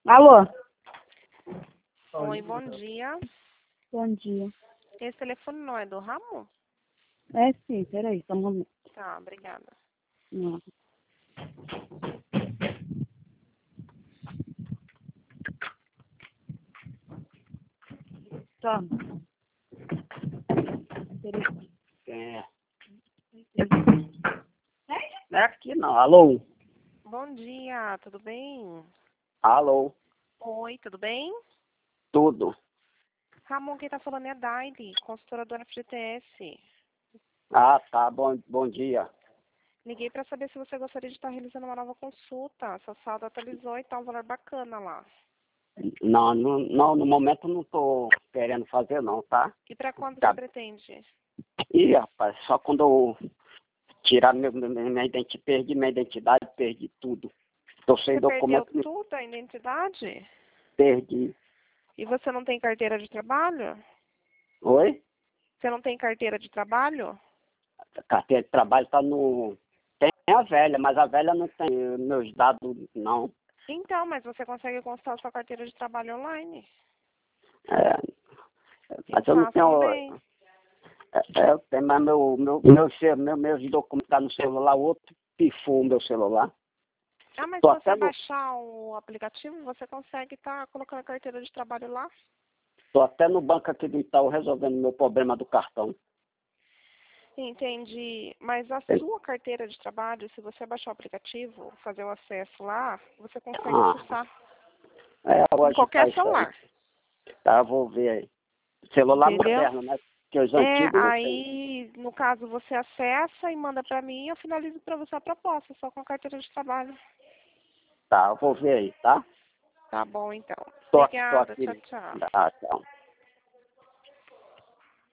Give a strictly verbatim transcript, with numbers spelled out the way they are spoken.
Alô? Oi, bom dia. Bom dia. Esse telefone não é do ramo? É sim, peraí, só um momento. Tá, obrigada. Não. Tá. Peraí. É. Não é aqui não. Alô? Bom dia, tudo bem? Alô? Oi, tudo bem? Tudo. Ramon, quem tá falando é a Daile, consultora do F G T S. Ah, tá. Bom, bom dia. Liguei para saber se você gostaria de estar realizando uma nova consulta. Sua saldo atualizou e tá um valor bacana lá. Não, não, não, no momento não tô querendo fazer não, tá? E para quando Tá. você pretende? Ih, rapaz, só quando eu tirar meu, meu- minha identidade, perdi minha identidade, perdi tudo. Tô sem Você perdeu documento, tudo, a identidade? perdi. E você não tem carteira de trabalho? Oi? Você não tem carteira de trabalho? A carteira de trabalho tá no... Tem a velha, mas a velha não tem meus dados, não. Então, mas você consegue consultar sua carteira de trabalho online. É, mas E eu não faz tenho... também. É, é, eu tenho, mas meu, meu, meu, cel- meu, meus documentos tá no celular, o outro pifou o meu celular. Ah, mas Tô se até você no, baixar o aplicativo, você consegue estar colocando a carteira de trabalho lá. tô até no banco aqui do Itaú resolvendo meu problema do cartão. Entendi. Mas a É, sua carteira de trabalho, se você baixar o aplicativo, fazer o acesso lá, você consegue ah, acessar é, eu vou em agitar qualquer isso aí. celular. Tá, vou ver aí. Celular Entendeu? moderno, né? Porque os É, antigos não tem. aí, no caso, você acessa e manda pra mim e eu finalizo pra você a proposta, só com a carteira de trabalho. Tá, eu vou ver aí, tá? Tá bom, então. Tô aqui, tô Obrigada. aqui. Tchau, tchau. Tá, tchau.